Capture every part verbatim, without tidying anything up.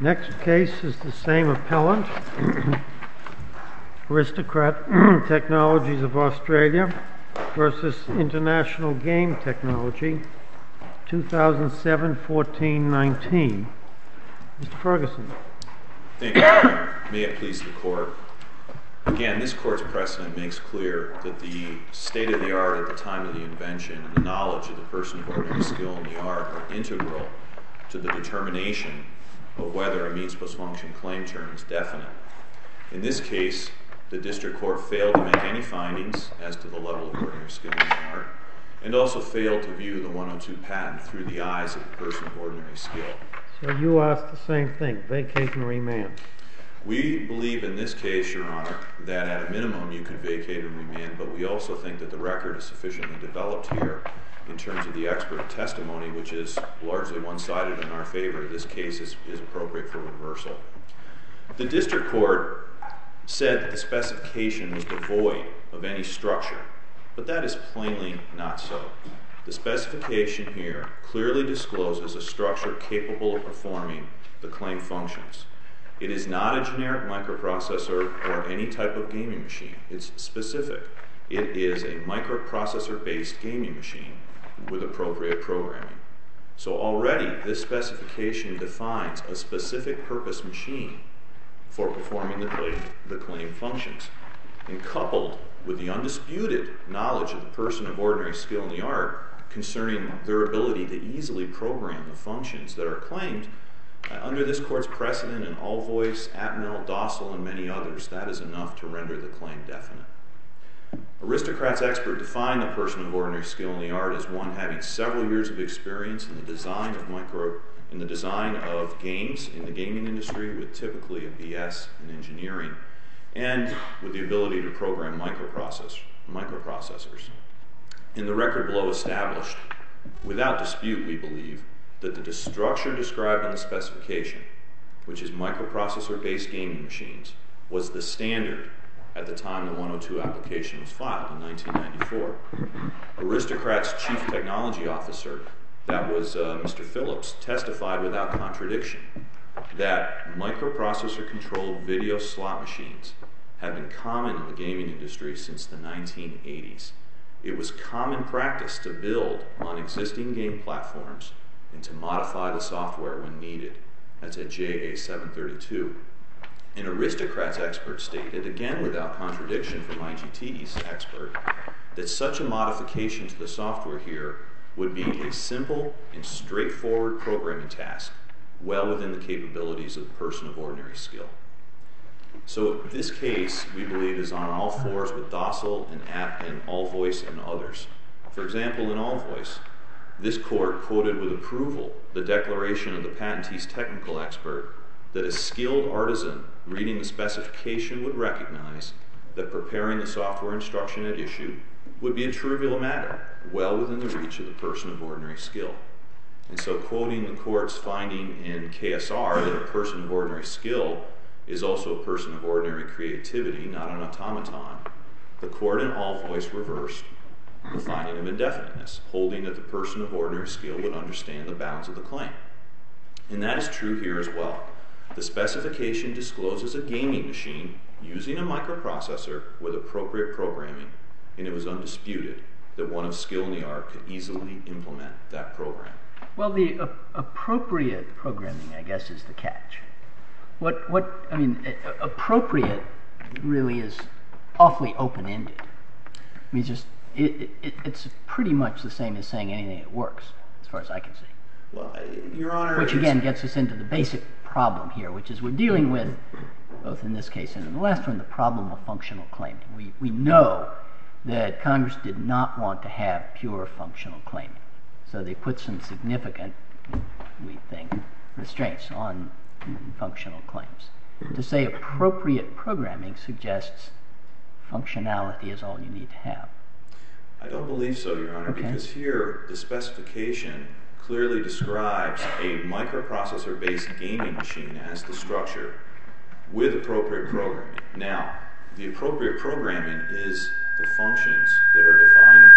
Next case is the same appellant, Aristocrat Technologies of Australia versus International Game Technology, two thousand seven, fourteen, nineteen. Mister Ferguson. Thank you. May it please the Court. Again, this Court's precedent makes clear that the state of the art at the time of the invention and the knowledge of the person of ordinary skill in the art are integral to the determination of whether a means plus function claim term is definite. In this case, the District Court failed to make any findings as to the level of ordinary skill in the art, and also failed to view the one oh two patent through the eyes of the person of ordinary skill. So you asked the same thing, vacate and remand. We believe in this case, Your Honor, that at a minimum you could vacate and remand, but we also think that the record is sufficiently developed here in terms of the expert testimony, which is largely one-sided in our favor. This case is, is appropriate for reversal. The District Court said that the specification was devoid of any structure, but that is plainly not so. The specification here clearly discloses a structure capable of performing the claimed functions. It is not a generic microprocessor or any type of gaming machine. It's specific. It is a microprocessor-based gaming machine with appropriate programming. So already this specification defines a specific purpose machine for performing the claim, the claimed functions. And coupled with the undisputed knowledge of the person of ordinary skill in the art concerning their ability to easily program the functions that are claimed, uh, under this Court's precedent in Allvoice, Atmel, Docile, and many others, that is enough to render the claim definite. Aristocrat's expert defined the person of ordinary skill in the art as one having several years of experience in the design of micro, in the design of games in the gaming industry, with typically a B S in engineering, and with the ability to program microprocess, microprocessors. In the record below established, without dispute, we believe, that the structure described in the specification, which is microprocessor-based gaming machines, was the standard at the time the one oh two application was filed in nineteen ninety-four. Aristocrat's chief technology officer, that was uh, Mister Phillips, testified without contradiction that microprocessor-controlled video slot machines have been common in the gaming industry since the nineteen eighties. It was common practice to build on existing game platforms and to modify the software when needed. That's at J A seven thirty-two. And Aristocrat's expert stated, again without contradiction from I G T's expert, that such a modification to the software here would be a simple and straightforward programming task, well within the capabilities of the person of ordinary skill. So this case, we believe, is on all fours with Docile and, App and Allvoice and others. For example, in Allvoice, this Court quoted with approval the declaration of the patentee's technical expert that a skilled artisan reading the specification would recognize that preparing the software instruction at issue would be a trivial matter, well within the reach of the person of ordinary skill. And so quoting the Court's finding in K S R that a person of ordinary skill is also a person of ordinary creativity, not an automaton, the Court in Allvoice reversed the finding of indefiniteness, holding that the person of ordinary skill would understand the bounds of the claim. And that is true here as well. The specification discloses a gaming machine using a microprocessor with appropriate programming, and it was undisputed that one of skill in the art could easily implement that program. Well, the uh, appropriate programming, I guess, is the catch. What, what I mean, uh, appropriate really is awfully open-ended. I mean, just it, it, it's pretty much the same as saying anything that works, as far as I can see. Well, Your Honor, which again gets us into the basic problem here, which is we're dealing with, both in this case and in the last one, the problem of functional claiming. We we know that Congress did not want to have pure functional claiming, so they put some significant, we think, restraints on functional claims. To say appropriate programming suggests functionality is all you need to have. I don't believe so, Your Honor, Okay. because here the specification clearly describes a microprocessor-based gaming machine as the structure with appropriate programming. Now, the appropriate programming is the functions that are defined.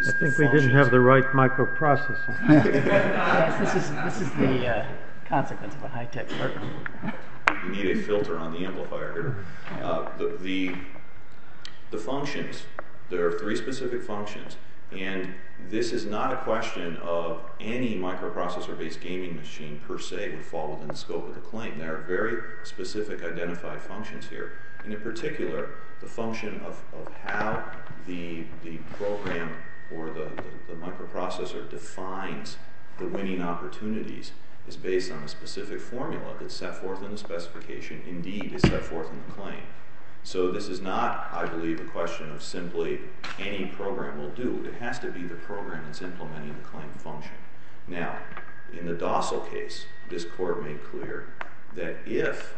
is I the think we didn't functions. have the right microprocessor. Yes, this is this is the uh, consequence of a high-tech program. You need a filter on the amplifier here. Uh, the, the the functions. There are three specific functions, and this is not a question of any microprocessor-based gaming machine per se would fall within the scope of the claim. There are very specific identified functions here, and in particular, the function of, of how the the program or the, the, the microprocessor defines the winning opportunities is based on a specific formula that's set forth in the specification, indeed is set forth in the claim. So this is not, I believe, a question of simply any program will do. It has to be the program that's implementing the claim function. Now, in the docile case, this court made clear that if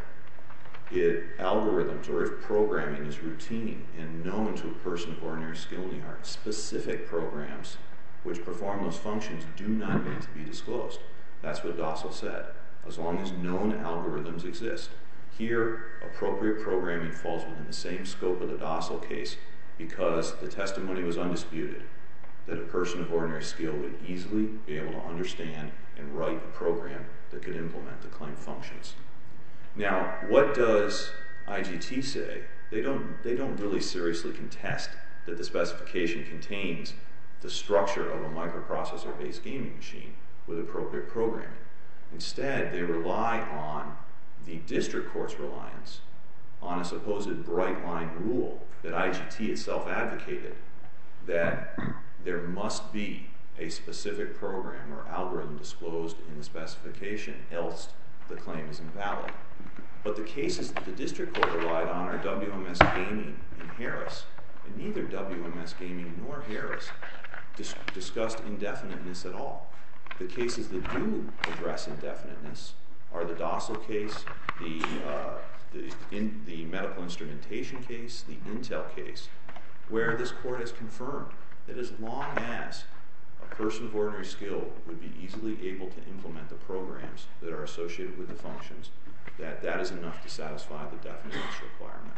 it, algorithms or if programming is routine and known to a person of ordinary skill in the art, specific programs which perform those functions do not need to be disclosed. That's what docile said, as long as known algorithms exist. Here, appropriate programming falls within the same scope of the docile case because the testimony was undisputed that a person of ordinary skill would easily be able to understand and write a program that could implement the claim functions. Now, what does I G T say? They don't, they don't really seriously contest that the specification contains the structure of a microprocessor-based gaming machine with appropriate programming. Instead, they rely on the district court's reliance on a supposed bright-line rule that I G T itself advocated, that there must be a specific program or algorithm disclosed in the specification, else the claim is invalid. But the cases that the district court relied on are W M S Gaming and Harris, and neither W M S Gaming nor Harris dis discussed indefiniteness at all. The cases that do address indefiniteness are the docile case, the, uh, the, in, the medical instrumentation case, the Intel case, where this court has confirmed that as long as a person of ordinary skill would be easily able to implement the programs that are associated with the functions, that that is enough to satisfy the definiteness requirement.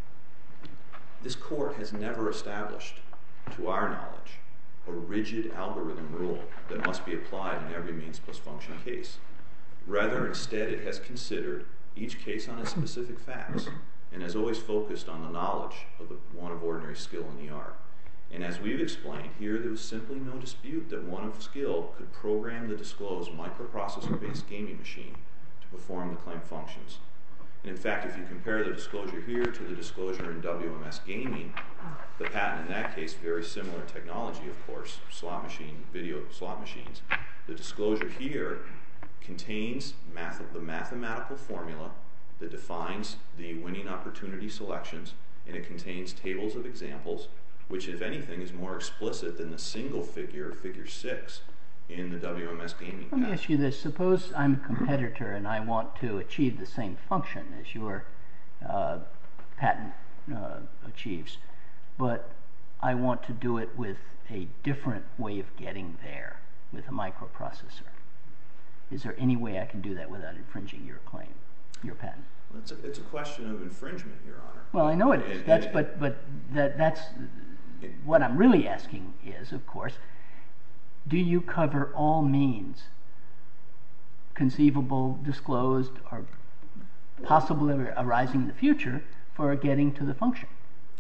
This court has never established, to our knowledge, a rigid algorithm rule that must be applied in every means plus function case. Rather, instead, it has considered each case on its specific facts and has always focused on the knowledge of the one of ordinary skill in the art. And as we've explained, here there was simply no dispute that one of skill could program the disclosed microprocessor-based gaming machine to perform the claim functions. And in fact, if you compare the disclosure here to the disclosure in W M S Gaming, the patent in that case, very similar technology, of course, slot machine, video slot machines. The disclosure here contains math the mathematical formula that defines the winning opportunity selections, and it contains tables of examples, which, if anything, is more explicit than the single figure, figure six, in the W M S Gaming Let me patent. ask you this. Suppose I'm a competitor and I want to achieve the same function as your uh, patent uh, achieves, but I want to do it with a different way of getting there with a microprocessor. Is there any way I can do that without infringing your claim, your patent? Well, it's, a, it's a question of infringement, Your Honor. Well, I know it is. And- That's and- but but that that's what I'm really asking is, of course, do you cover all means conceivable, disclosed, or possibly arising in the future for getting to the function?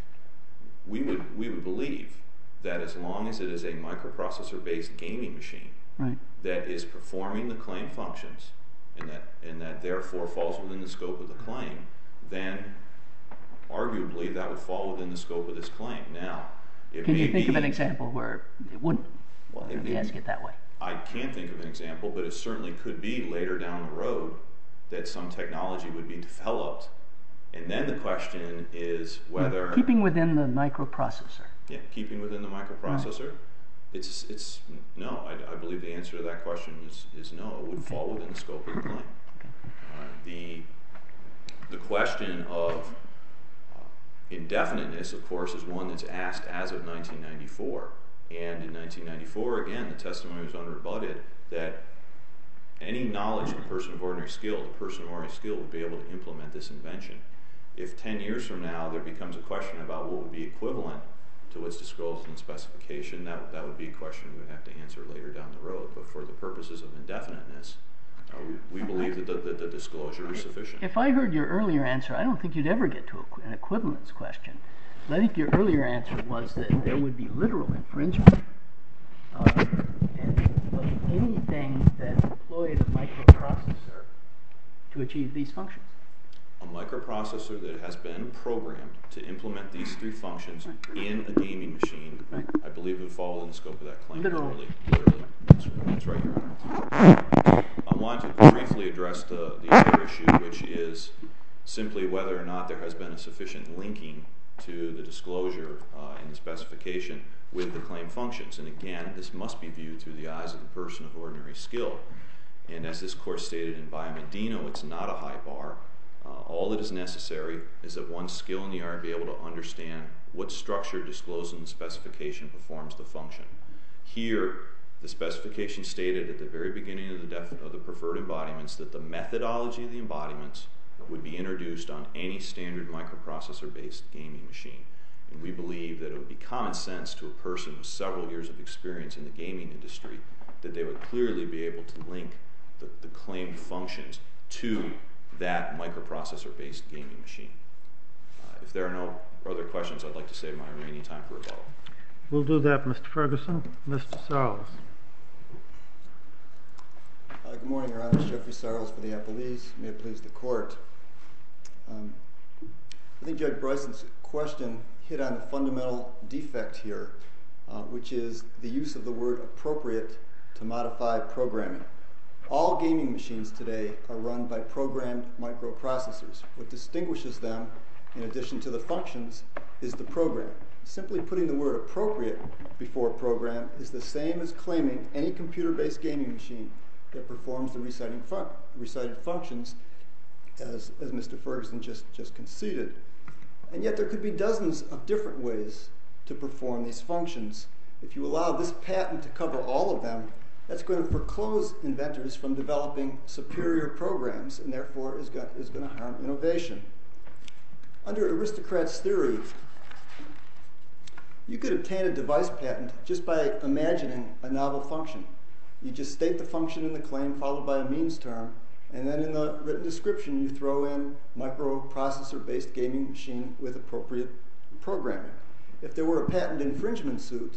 We would we would believe that as long as it is a microprocessor-based gaming machine, Right. that is performing the claim functions, and that and that therefore falls within the scope of the claim, then arguably that would fall within the scope of this claim. Now, it Can may you think be, of an example where it wouldn't? Well, it Let me may ask be- it that way. I can't think of an example, but it certainly could be later down the road that some technology would be developed, and then the question is whether Keeping within the microprocessor. yeah, keeping within the microprocessor. It's it's no. I, I believe the answer to that question is is no. It would Okay. fall within the scope of the claim. Okay. Uh, the the question of uh, indefiniteness, of course, is one that's asked as of nineteen ninety-four. And in nineteen ninety-four, again, the testimony was unrebutted that any knowledge of a person of ordinary skill, the person of ordinary skill would be able to implement this invention. If ten years from now there becomes a question about what would be equivalent to what's disclosed in the specification, that, that would be a question we would have to answer later down the road. But for the purposes of indefiniteness, uh, we, we believe that the, that the disclosure is sufficient. If I heard your earlier answer, I don't think you'd ever get to an equivalence question. I think your earlier answer was that there would be literal infringement. Uh, and anything that employed a microprocessor to achieve these functions. A microprocessor that has been programmed to implement these three functions right. in a gaming machine, right. I believe would fall in the scope of that claim. Literal. Literally. Literally. That's, that's right, Your Honor. I want to briefly address the, the other issue, which is simply whether or not there has been a sufficient linking to the disclosure uh, in the specification with the claim functions. And again, this must be viewed through the eyes of the person of ordinary skill. And as this court stated in Biomedino, it's not a high bar. Uh, all that is necessary is that one skill in the art be able to understand what structure disclosed in the specification performs the function. Here, the specification stated at the very beginning of the, def of the preferred embodiments that the methodology of the embodiments would be introduced on any standard microprocessor-based gaming machine. And we believe that it would be common sense to a person with several years of experience in the gaming industry that they would clearly be able to link the, the claimed functions to that microprocessor-based gaming machine. Uh, if there are no other questions, I'd like to save my remaining time for rebuttal. We'll do that, Mister Ferguson. Mister Sarles. Uh, good morning, Your Honor. Jeffrey Sarles for the appellees. May it please the court. Um, I think Judge Bryson's question hit on the fundamental defect here, uh, which is the use of the word appropriate to modify programming. All gaming machines today are run by programmed microprocessors. What distinguishes them, in addition to the functions, is the program. Simply putting the word appropriate before program is the same as claiming any computer-based gaming machine that performs the reciting fun recited functions, as, as Mister Ferguson just, just conceded. And yet there could be dozens of different ways to perform these functions. If you allow this patent to cover all of them, that's going to foreclose inventors from developing superior programs, and therefore is going, is going to harm innovation. Under aristocrats' theory, you could obtain a device patent just by imagining a novel function. You just state the function in the claim followed by a means term, and then in the written description you throw in microprocessor-based gaming machine with appropriate programming. If there were a patent infringement suit,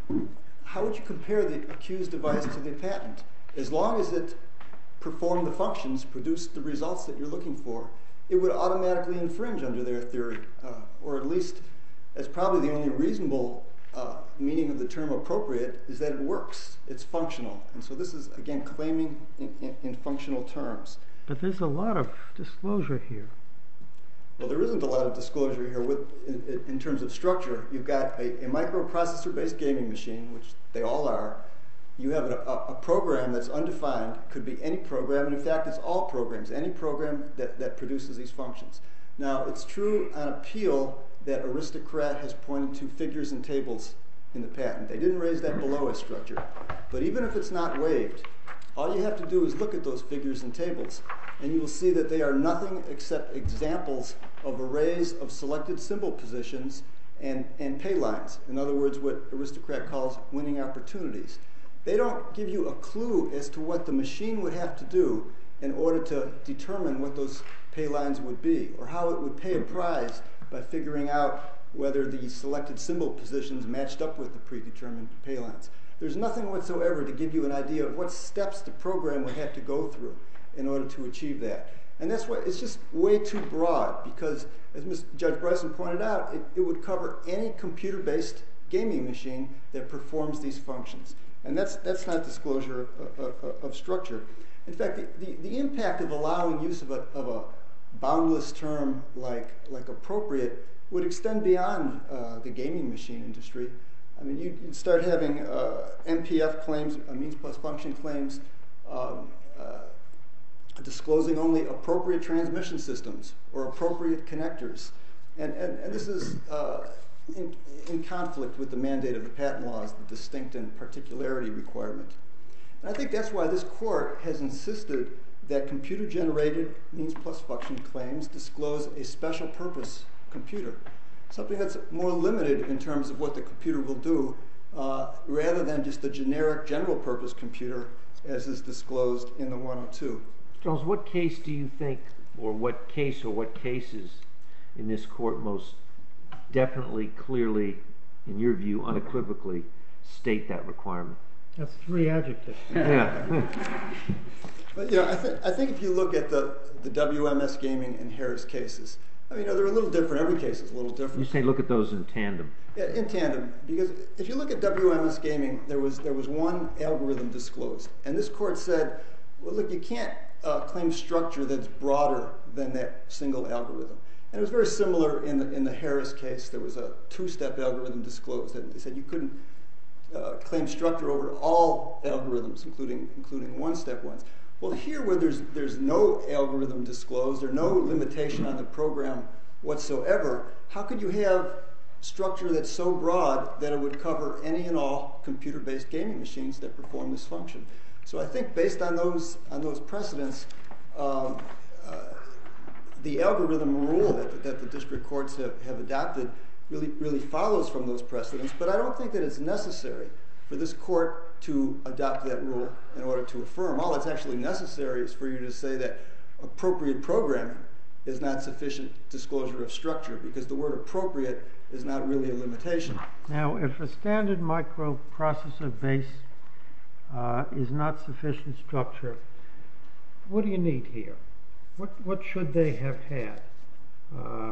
how would you compare the accused device to the patent? As long as it performed the functions, produced the results that you're looking for, it would automatically infringe under their theory, uh, or at least that's probably the only reasonable uh, meaning of the term appropriate is that it works, it's functional. And so this is, again, claiming in, in, in functional terms. But there's a lot of disclosure here. Well, there isn't a lot of disclosure here with, in, in terms of structure. You've got a, a microprocessor-based gaming machine, which they all are. You have a, a, a program that's undefined, could be any program, and in fact it's all programs, any program that, that produces these functions. Now, it's true on appeal that Aristocrat has pointed to figures and tables in the patent. They didn't raise that below as structure. But even if it's not waived, all you have to do is look at those figures and tables, and you will see that they are nothing except examples of arrays of selected symbol positions and, and pay lines. In other words, what Aristocrat calls winning opportunities. They don't give you a clue as to what the machine would have to do in order to determine what those pay lines would be, or how it would pay a prize by figuring out whether the selected symbol positions matched up with the predetermined pay lines. There's nothing whatsoever to give you an idea of what steps the program would have to go through in order to achieve that. And that's why it's just way too broad, because as Mister Judge Bryson pointed out, it, it would cover any computer-based gaming machine that performs these functions. And that's, that's not disclosure of, of, of structure. In fact, the, the, the impact of allowing use of a, of a boundless term like, like appropriate would extend beyond uh, the gaming machine industry. I mean, you'd, you'd start having uh, M P F claims, uh, means plus function claims, um, uh, disclosing only appropriate transmission systems or appropriate connectors. And, and, and this is uh, in, in conflict with the mandate of the patent laws, the distinct and particularity requirement. And I think that's why this court has insisted that computer-generated means plus function claims disclose a special purpose computer. something that's more limited in terms of what the computer will do, uh, rather than just a generic general-purpose computer as is disclosed in the one oh two. Charles, what case do you think, or what case or what cases in this court most definitely, clearly, in your view, unequivocally state that requirement? That's three adjectives. Yeah. But you know, I, th- I think if you look at the, the W M S Gaming and Harris cases, I mean, you know, they're a little different. Every case is a little different. You say look at those in tandem. Yeah, in tandem, because if you look at W M S Gaming, there was there was one algorithm disclosed, and this court said, well, look, you can't uh, claim structure that's broader than that single algorithm. And it was very similar in the in the Harris case. There was a two-step algorithm disclosed, and they said you couldn't uh, claim structure over all algorithms, including including one-step ones. Well, here where there's there's no algorithm disclosed or no limitation on the program whatsoever, how could you have structure that's so broad that it would cover any and all computer-based gaming machines that perform this function? So I think based on those on those precedents, um, uh, the algorithm rule that, that the district courts have, have adopted really really follows from those precedents. But I don't think that it's necessary for this court to adopt that rule in order to affirm. All that's actually necessary is for you to say that appropriate programming is not sufficient disclosure of structure, because the word appropriate is not really a limitation. Now, if a standard microprocessor base uh, is not sufficient structure, what do you need here? What, what should they have had? Uh,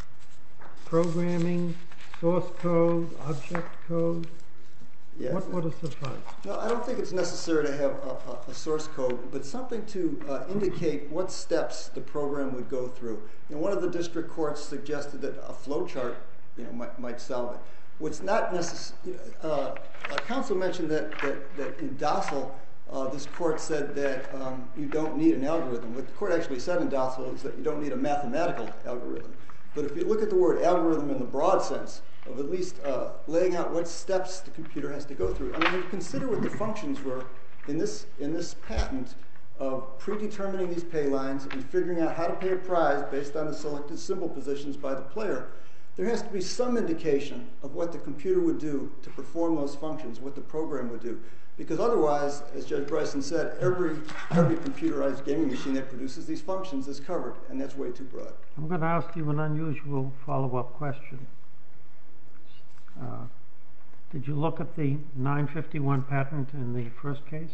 programming, source code, object code? Yeah. What would have sufficed? No, I don't think it's necessary to have a, a, a source code, but something to uh, indicate what steps the program would go through. You know, one of the district courts suggested that a flowchart, you know, might, might solve it. What's not necessary, uh, counsel mentioned that, that, that in Docile, uh, this court said that um, you don't need an algorithm. What the court actually said in Docile is that you don't need a mathematical algorithm. But if you look at the word algorithm in the broad sense, of at least uh, laying out what steps the computer has to go through. I mean, when you consider what the functions were in this in this patent of predetermining these pay lines and figuring out how to pay a prize based on the selected symbol positions by the player, there has to be some indication of what the computer would do to perform those functions, what the program would do. Because otherwise, as Judge Bryson said, every every computerized gaming machine that produces these functions is covered, and that's way too broad. I'm going to ask you an unusual follow-up question. Uh, did you look at the nine fifty-one patent in the first case?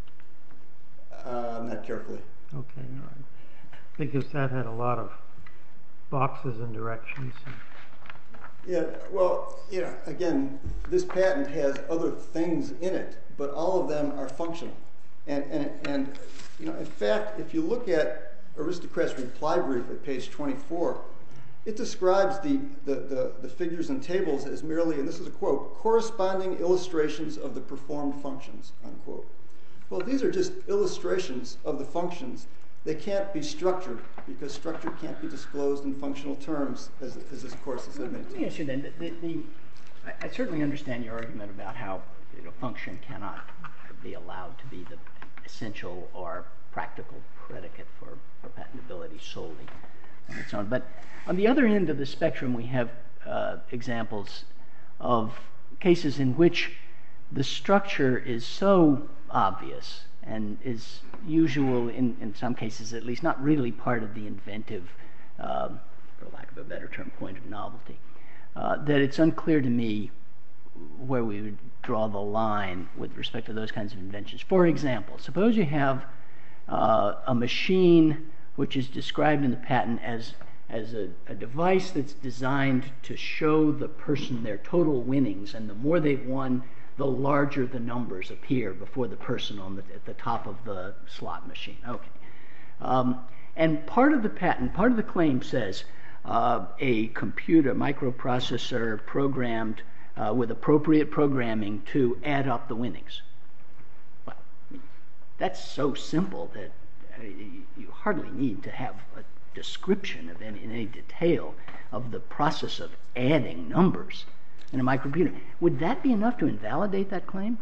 Uh, not carefully. Okay, all right. Because that had a lot of boxes and directions. And Yeah, well, you know, again, this patent has other things in it, but all of them are functional. And, and, and you know, in fact, if you look at Aristocrat's reply brief at page twenty-four, it describes the, the, the, the figures and tables as merely, and this is a quote, corresponding illustrations of the performed functions, unquote. Well, these are just illustrations of the functions. They can't be structured, because structure can't be disclosed in functional terms, as, as this course has admitted. Let me ask you then, the, the, I, I certainly understand your argument about how, you know, function cannot be allowed to be the essential or practical predicate for, for patentability solely on its own. But on the other end of the spectrum, we have uh, examples of cases in which the structure is so obvious and is usual, in, in some cases at least, not really part of the inventive, um, for lack of a better term, point of novelty, uh, that it's unclear to me where we would draw the line with respect to those kinds of inventions. For example, suppose you have uh, a machine which is described in the patent as, as a, a device that's designed to show the person their total winnings, and the more they've won, the larger the numbers appear before the person on the, at the top of the slot machine. Okay. Um, and part of the patent, part of the claim says uh, a computer microprocessor programmed uh, with appropriate programming to add up the winnings. Well, that's so simple that uh, you hardly need to have a description of any, in any detail of the process of adding numbers in a microcomputer. Would that be enough to invalidate that claim?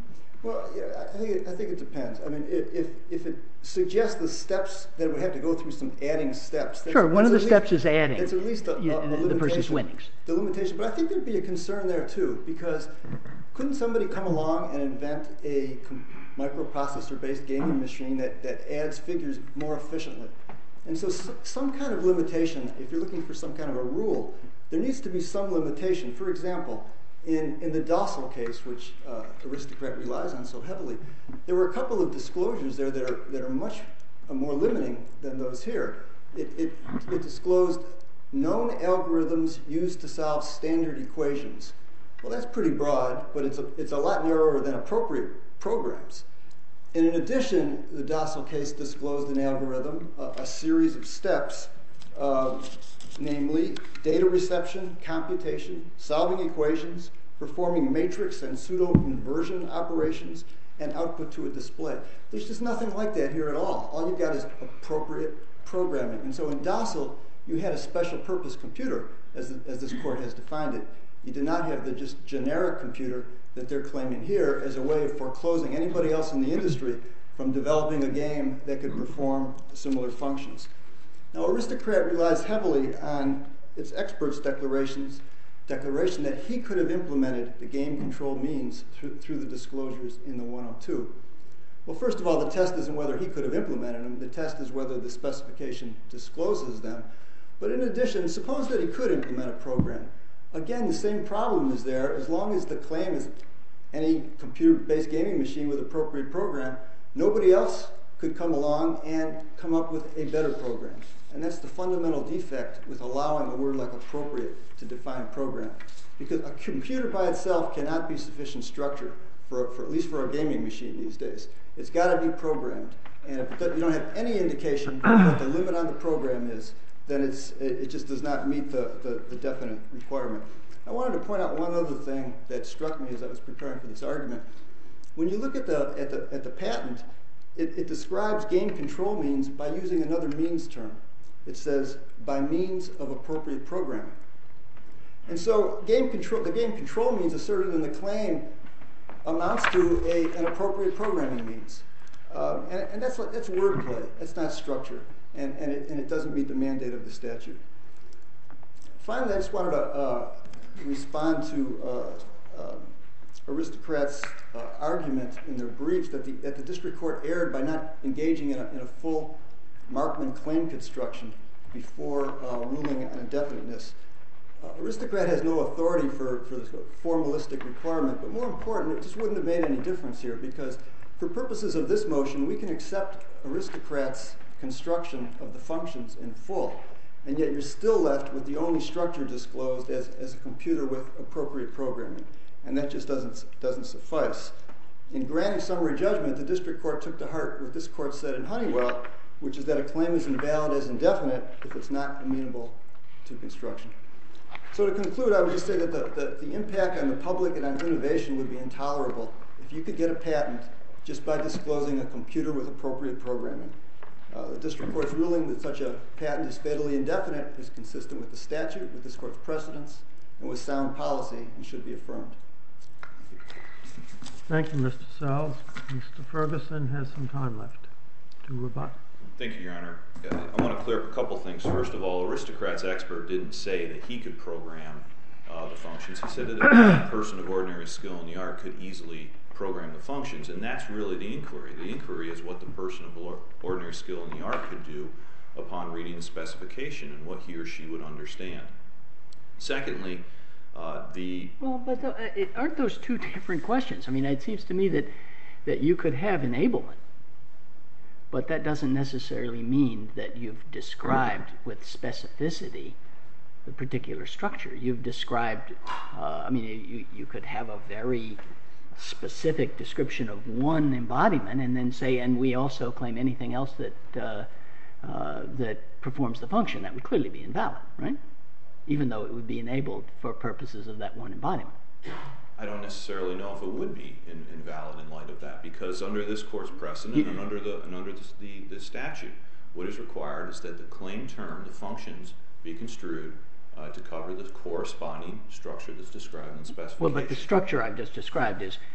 Well, yeah, I think it, I think it depends. I mean, if, if if it suggests the steps that it would have to go through some adding steps. That's, sure, one of the least, steps is adding. It's at least a, you, a, a the person's limitation. winnings. The limitation, but I think there'd be a concern there too, because couldn't somebody come along and invent a microprocessor-based gaming machine that, that adds figures more efficiently? And so, so some kind of limitation, if you're looking for some kind of a rule, there needs to be some limitation. For example, in, in the Docile case, which uh, Aristocrat relies on so heavily, there were a couple of disclosures there that are, that are much uh, more limiting than those here. It, it, it disclosed known algorithms used to solve standard equations. Well, that's pretty broad, but it's a, it's a lot narrower than appropriate programs. And in addition, the Docile case disclosed an algorithm, a, a series of steps, uh, namely data reception, computation, solving equations, performing matrix and pseudo-inversion operations, and output to a display. There's just nothing like that here at all. All you've got is appropriate programming. And so in Docile, you had a special purpose computer, as, as this court has defined it. You did not have the just generic computer that they're claiming here as a way of foreclosing anybody else in the industry from developing a game that could perform similar functions. Now, Aristocrat relies heavily on its expert's declarations, declaration that he could have implemented the game control means through, through the disclosures in the one oh two. Well, first of all, the test isn't whether he could have implemented them. The test is whether the specification discloses them. But in addition, suppose that he could implement a program. Again, the same problem is there. As long as the claim is any computer-based gaming machine with appropriate program, nobody else could come along and come up with a better program. And that's the fundamental defect with allowing a word like appropriate to define program. Because a computer by itself cannot be sufficient structure, for, for at least for a gaming machine these days. It's got to be programmed. And if you don't have any indication what the limit on the program is, then it's, it just does not meet the, the, the definite requirement. I wanted to point out one other thing that struck me as I was preparing for this argument. When you look at the, at the, at the patent, it, it describes game control means by using another means term. It says, by means of appropriate programming. And so game control, the game control means asserted in the claim amounts to a, an appropriate programming means. Uh, and, and that's, that's wordplay. That's not structure. And, and, it, and it doesn't meet the mandate of the statute. Finally, I just wanted to uh, respond to uh, uh, Aristocrat's uh, argument in their briefs that the, that the district court erred by not engaging in a, in a full Markman claim construction before uh, ruling on indefiniteness. Uh, Aristocrat has no authority for, for this formalistic requirement, but more important, it just wouldn't have made any difference here because for purposes of this motion, we can accept Aristocrat's construction of the functions in full, and yet you're still left with the only structure disclosed as, as a computer with appropriate programming, and that just doesn't, doesn't suffice. In granting summary judgment, the district court took to heart what this court said in Honeywell, which is that a claim is invalid as indefinite if it's not amenable to construction. So to conclude, I would just say that the, the, the impact on the public and on innovation would be intolerable if you could get a patent just by disclosing a computer with appropriate programming. Uh, the district court's ruling that such a patent is fatally indefinite is consistent with the statute, with this court's precedents, and with sound policy, and should be affirmed. Thank you, Mister Sells. Mister Ferguson has some time left to rebut. Thank you, Your Honor. I want to clear up a couple things. First of all, Aristocrat's expert didn't say that he could program uh, the functions. He said that a person of ordinary skill in the art could easily program the functions, and that's really the inquiry. The inquiry is what the person of ordinary skill in the art could do upon reading the specification and what he or she would understand. Secondly, uh, the... Well, but the, uh, it, aren't those two different questions? I mean, it seems to me that, that you could have enablement, but that doesn't necessarily mean that you've described with specificity the particular structure. You've described, uh, I mean, you, you could have a very specific description of one embodiment and then say, and we also claim anything else that uh, uh, that performs the function. That would clearly be invalid, right? Even though it would be enabled for purposes of that one embodiment. I don't necessarily know if it would be in, invalid in light of that, because under this court's precedent yeah. and under the and under the, the, the statute, what is required is that the claim term, the functions, be construed uh, to cover the corresponding structure that's described in the specification. Well, but the structure I've just described is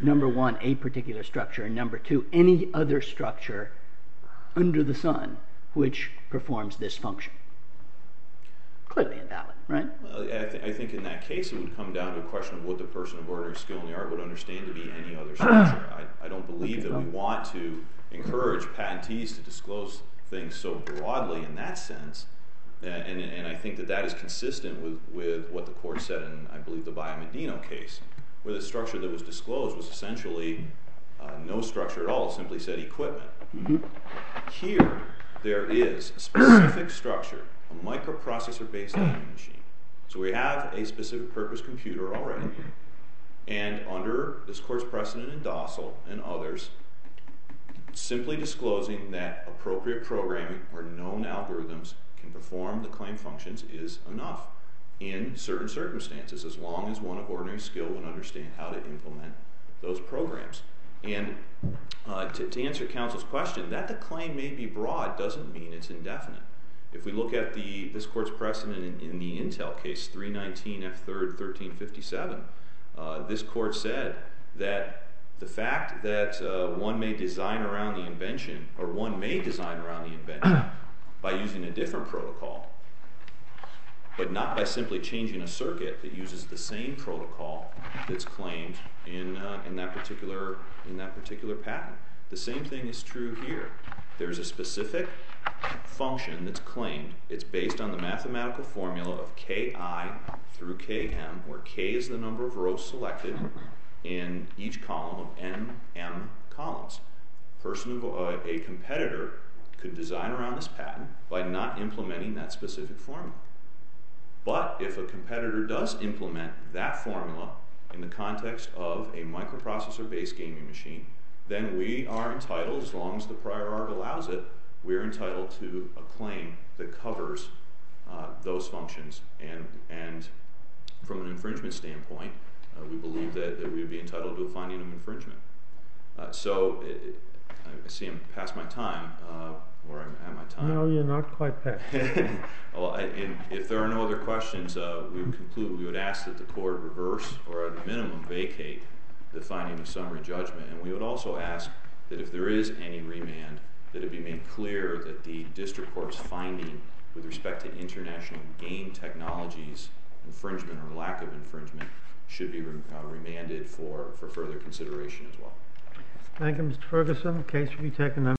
number one, a particular structure, and number two, any other structure under the sun which performs this function. Clearly invalid, right? Well, I, th I think in that case it would come down to a question of what the person of ordinary skill in the art would understand to be any other structure. I, I don't believe Okay, that well. we want to encourage patentees to disclose things so broadly in that sense, uh, and, and I think that that is consistent with, with what the court said in, I believe, the Biomedino case, where the structure that was disclosed was essentially uh, no structure at all, it simply said equipment. Mm-hmm. Here, there is a specific structure, a microprocessor-based gaming machine. So we have a specific purpose computer already, and under this court's precedent in Dossal and others, simply disclosing that appropriate programming or known algorithms can perform the claimed functions is enough in certain circumstances, as long as one of ordinary skill would understand how to implement those programs. And uh, to, to answer counsel's question, that the claim may be broad doesn't mean it's indefinite. If we look at the this court's precedent in, in the Intel case, three nineteen F third thirteen fifty-seven, uh, this court said that the fact that uh, one may design around the invention, or one may design around the invention by using a different protocol, but not by simply changing a circuit that uses the same protocol that's claimed in uh, in that particular in that particular patent. The same thing is true here. There's a specific function that's claimed. It's based on the mathematical formula of Ki through Km, where K is the number of rows selected in each column of N M columns. Person of, uh, a competitor could design around this patent by not implementing that specific formula. But if a competitor does implement that formula in the context of a microprocessor-based gaming machine, then we are entitled, as long as the prior art allows it, we're entitled to a claim that covers uh, those functions. And, and from an infringement standpoint, uh, we believe that, that we would be entitled to a finding of infringement. Uh, so it, I see I'm past my time, uh, or I'm at my time. No, you're not quite past. Well, I, in, if there are no other questions, uh, we would conclude, we would ask that the court reverse, or at a minimum vacate, the finding of summary judgment. And we would also ask that if there is any remand, that it be made clear that the district court's finding with respect to international game technologies infringement or lack of infringement should be re uh, remanded for, for further consideration as well. Thank you, Mister Ferguson. The case will be taken under